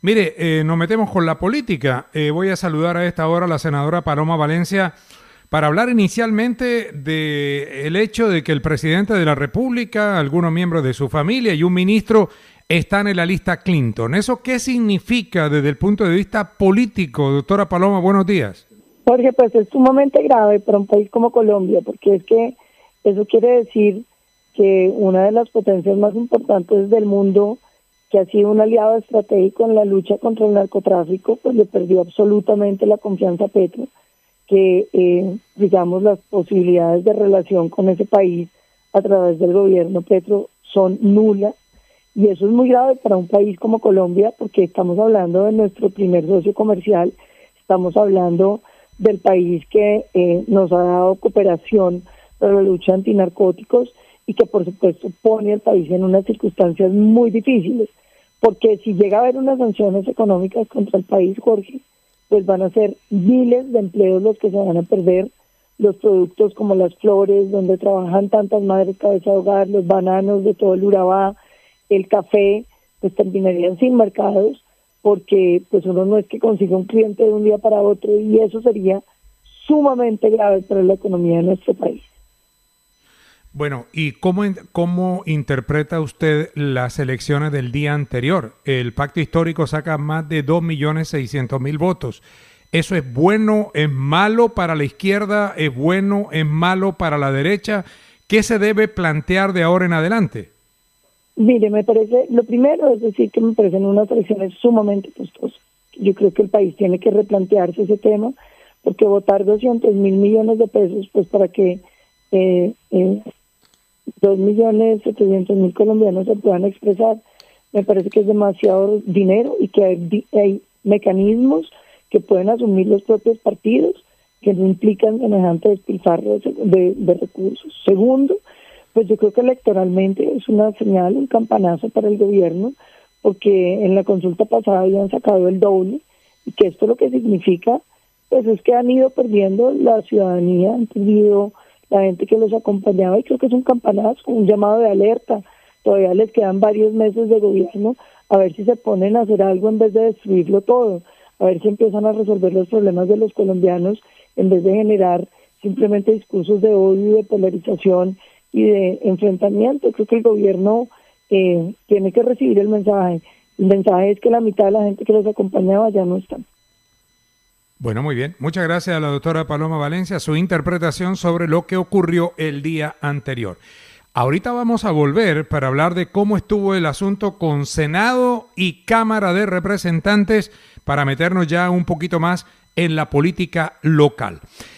Mire, nos metemos con la política. Voy a saludar a esta hora a la senadora Paloma Valencia para hablar inicialmente del hecho de que el presidente de la República, algunos miembros de su familia y un ministro están en la lista Clinton. ¿Eso qué significa desde el punto de vista político? Doctora Paloma, buenos días. Jorge, pues es sumamente grave para un país como Colombia, porque es que eso quiere decir que una de las potencias más importantes del mundo, que ha sido un aliado estratégico en la lucha contra el narcotráfico, pues le perdió absolutamente la confianza a Petro, que digamos las posibilidades de relación con ese país a través del gobierno Petro son nulas, y eso es muy grave para un país como Colombia, porque estamos hablando de nuestro primer socio comercial, estamos hablando del país que nos ha dado cooperación para la lucha antinarcóticos y que por supuesto pone al país en unas circunstancias muy difíciles, porque si llega a haber unas sanciones económicas contra el país, Jorge, pues van a ser miles de empleos los que se van a perder, los productos como las flores, donde trabajan tantas madres cabeza de hogar, los bananos de todo el Urabá, el café, pues terminarían sin mercados, porque pues uno no es que consiga un cliente de un día para otro, y eso sería sumamente grave para la economía de nuestro país. Bueno, ¿y cómo interpreta usted las elecciones del día anterior? El pacto histórico saca más de 2.600.000 votos. ¿Eso es bueno, es malo para la izquierda, es bueno, es malo para la derecha? ¿Qué se debe plantear de ahora en adelante? Mire, me parece, lo primero es decir que me parecen unas elecciones sumamente costosas. Yo creo que el país tiene que replantearse ese tema, porque votar 200.000 millones de pesos, pues para que 2.700.000 colombianos se puedan expresar, me parece que es demasiado dinero y que hay mecanismos que pueden asumir los propios partidos que no implican semejante despilfarro de recursos. Segundo, pues yo creo que electoralmente es una señal, un campanazo para el gobierno, porque en la consulta pasada habían sacado el doble, y que esto lo que significa, pues es que han ido perdiendo la ciudadanía, han perdido la gente que los acompañaba, y creo que es un campanazo, un llamado de alerta. Todavía les quedan varios meses de gobierno, a ver si se ponen a hacer algo en vez de destruirlo todo, a ver si empiezan a resolver los problemas de los colombianos, en vez de generar simplemente discursos de odio y de polarización y de enfrentamiento. Creo que el gobierno tiene que recibir el mensaje. El mensaje es que la mitad de la gente que los acompañaba ya no está. Bueno, muy bien. Muchas gracias a la doctora Paloma Valencia, su interpretación sobre lo que ocurrió el día anterior. Ahorita vamos a volver para hablar de cómo estuvo el asunto con Senado y Cámara de Representantes, para meternos ya un poquito más en la política local.